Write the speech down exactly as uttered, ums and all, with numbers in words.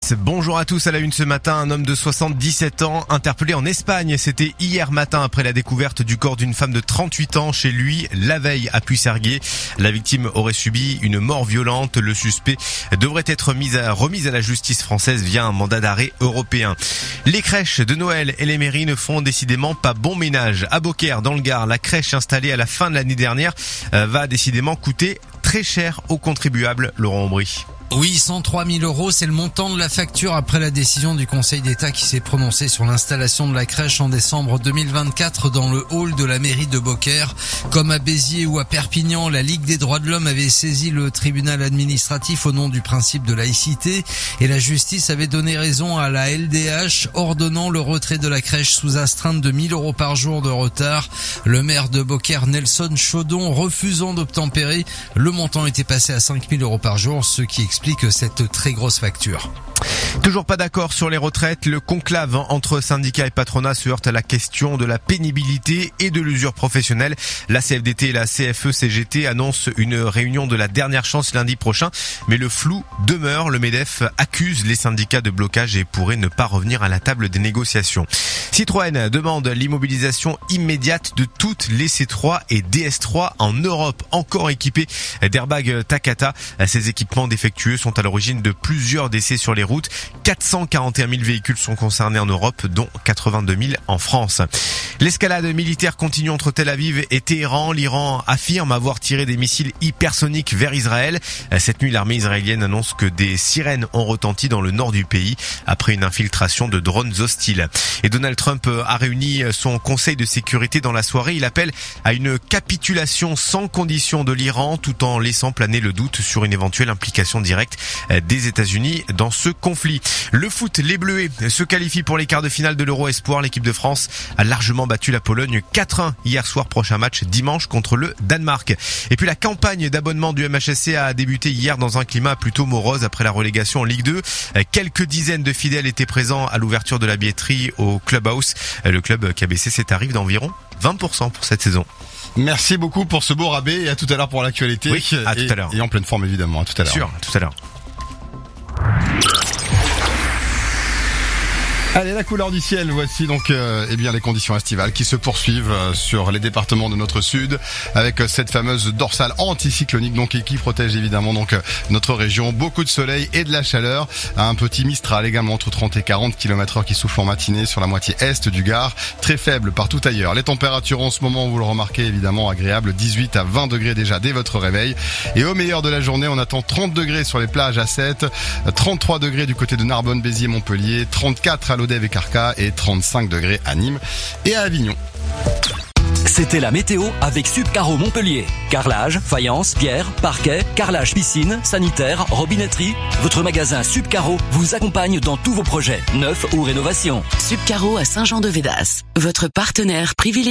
sept. Bonjour à tous. À la une ce matin, un homme de soixante-dix-sept ans interpellé en Espagne. C'était hier matin après la découverte du corps d'une femme de trente-huit ans chez lui la veille à Puigcerguer. La victime aurait subi une mort violente. Le suspect devrait être mis à, remis à la justice française via un mandat d'arrêt européen. Les crèches de Noël et les mairies ne font décidément pas bon ménage. À Beaucaire, dans le Gard, la crèche installée à la fin de l'année dernière va décidément coûter très cher aux contribuables. Laurent Aubry. Oui, cent trois mille euros, c'est le montant de la facture après la décision du Conseil d'État qui s'est prononcé sur l'installation de la crèche en décembre deux mille vingt-quatre dans le hall de la mairie de Beaucaire. Comme à Béziers ou à Perpignan, la Ligue des droits de l'homme avait saisi le tribunal administratif au nom du principe de laïcité et la justice avait donné raison à la L D H ordonnant le retrait de la crèche sous astreinte de mille euros par jour de retard. Le maire de Beaucaire, Nelson Chaudon, refusant d'obtempérer, le montant était passé à cinq mille euros par jour, ce qui explique cette très grosse facture. Toujours pas d'accord sur les retraites. Le conclave entre syndicats et patronat se heurte à la question de la pénibilité et de l'usure professionnelle. La C F D T et la C F E C G T annoncent une réunion de la dernière chance lundi prochain. Mais le flou demeure. Le MEDEF accuse les syndicats de blocage et pourrait ne pas revenir à la table des négociations. Citroën demande l'immobilisation immédiate de toutes les C trois et D S trois en Europe, encore équipées d'airbags Takata. Ces équipements défectueux sont à l'origine de plusieurs décès sur les routes. quatre cent quarante et un mille véhicules sont concernés en Europe, dont quatre-vingt-deux mille en France. L'escalade militaire continue entre Tel Aviv et Téhéran. L'Iran affirme avoir tiré des missiles hypersoniques vers Israël. Cette nuit, l'armée israélienne annonce que des sirènes ont retenti dans le nord du pays après une infiltration de drones hostiles. Et Donald Trump a réuni son conseil de sécurité dans la soirée. Il appelle à une capitulation sans condition de l'Iran tout en laissant planer le doute sur une éventuelle implication directe des États-Unis dans ce conflit. Le foot, les Bleuets se qualifient pour les quarts de finale de l'Euro Espoir. L'équipe de France a largement battu la Pologne quatre un hier soir. Prochain match dimanche contre le Danemark. Et puis la campagne d'abonnement du M H S C a débuté hier dans un climat plutôt morose après la relégation en Ligue deux. Quelques dizaines de fidèles étaient présents à l'ouverture de la billetterie au Clubhouse. Le club qui a baissé ses tarifs d'environ vingt pour cent pour cette saison. Merci beaucoup pour ce beau rabais et à tout à l'heure pour l'actualité. Oui, à et, tout à l'heure. Et en pleine forme évidemment, à tout à l'heure. Sûr, à tout à l'heure. Allez, la couleur du ciel, voici donc euh, eh bien les conditions estivales qui se poursuivent euh, sur les départements de notre sud avec euh, cette fameuse dorsale anticyclonique donc et qui protège évidemment donc euh, notre région. Beaucoup de soleil et de la chaleur, un petit mistral également entre trente et quarante kilomètres heure qui souffle en matinée sur la moitié est du Gard, très faible partout ailleurs. Les températures en ce moment, vous le remarquez évidemment, agréables, dix-huit à vingt degrés déjà dès votre réveil et au meilleur de la journée, on attend trente degrés sur les plages à Sète, trente-trois degrés du côté de Narbonne, Béziers, Montpellier, trente-quatre à Lodève et Carca et trente-cinq degrés à Nîmes et à Avignon. C'était la météo avec Subcaro Montpellier. Carrelage, faïence, pierre, parquet, carrelage piscine, sanitaire, robinetterie. Votre magasin Subcaro vous accompagne dans tous vos projets, neufs ou rénovations. Subcaro à Saint-Jean-de-Védas, votre partenaire privilégié.